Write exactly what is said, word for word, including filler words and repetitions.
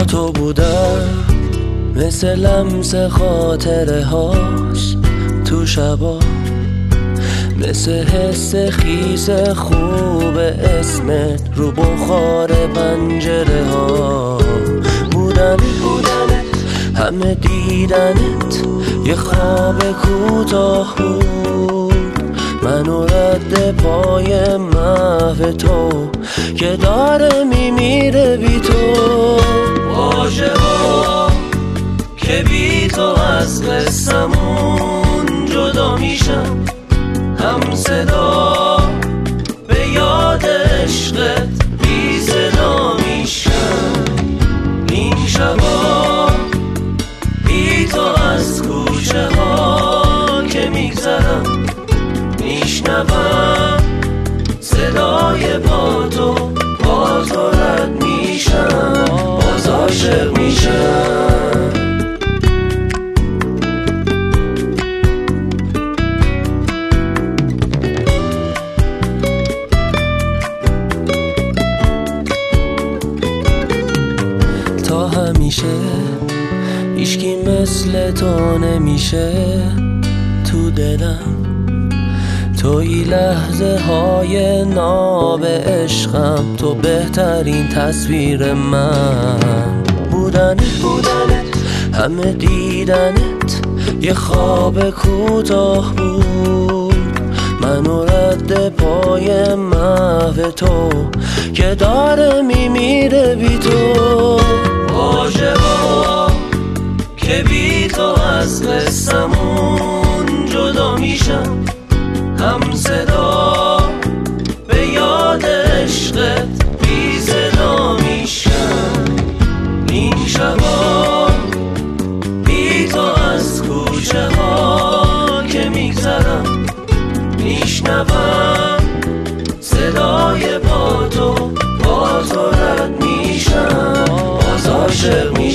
تو بودم مثل لمس خاطره هاش تو شبا، مثل حس خیس خوب اسمت رو بخار پنجره ها. بودن بودنت همه دیدنت یه خواب کوتاه بود، منو رد پای محو تو که داره میمیره بی تو. واژه ها که بی تو از قصمون جدا میشم، هم صدا به یاد عشقت بی صدا میشم. این شبا بی تو از کوچه ها که میگذرم، میشنوم صدای پا تو، با تو رد میشم، باز عاشق میشم. تا همیشه هیچکی مثل تو نمیشه تو دلم، توی لحظه های ناب عشقم، تو بهترین تصویر من. بودنت بودنت همه دیدنت یه خواب کوتاه بود، منو رد پای محو تو که داره میمیره بی تو. واژه ها که بی تو از قصمون جدا میشم، هم صدا به یاد عشقت بی صدا میشم. این شبا بی تو از کوچه ها که میگذرم، میشنوم صدای پا تو، با تو رد میشم، باز عاشق میشم.